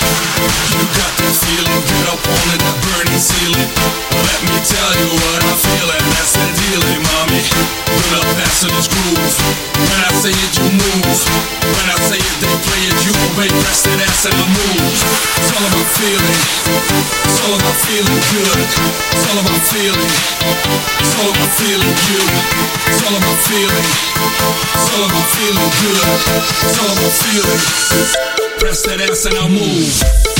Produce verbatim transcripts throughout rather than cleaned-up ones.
You got that feeling, get up on it, that burning ceiling. Let me tell you what I'm feeling, that's the dealing, mommy. Pull up past this groove. When I say it, you move. When I say it, they play it, you obey, press that ass and I move. It's all about feeling. It's all about feeling good. It's all about feeling. It's all about feeling you. It's all about feeling. It's all about feeling good. It's all about feeling. Press that ass and I move.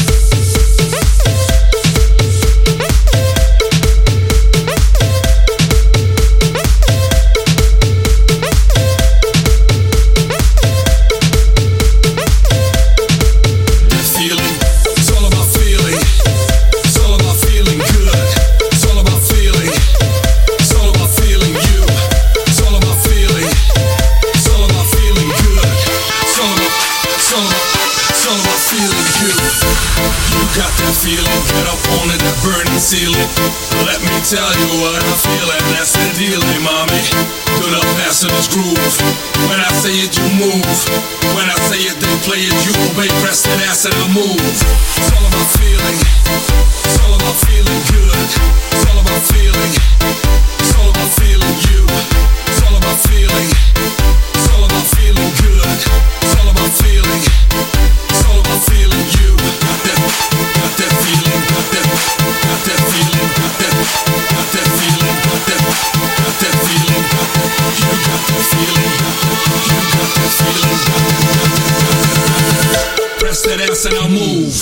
Feeling, get up on it, that burning ceiling. Let me tell you what I'm feeling, that's the dealing, mommy. Good up past this groove. When I say it, you move. When I say it, they play it, you obey, press that ass and I move. It's all about feeling. It's all about feeling good. It's all about feeling. It's all about feeling you. It's all about feeling. It's all about feeling good. It's all about feeling. It's all about feeling you. Got that, got that feeling, got that, got that feeling, got that, got that feeling, got that, got that feeling, got that. You got that feeling, got that, you got that feeling, got that, got that, got that. Press that ass and I'll move.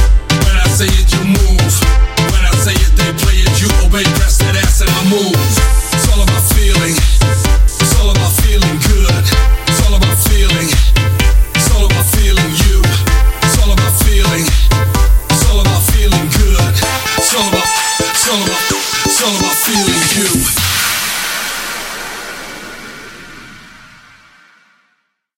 Say it, you move. When I say it, they play it, you obey, press that ass and I move.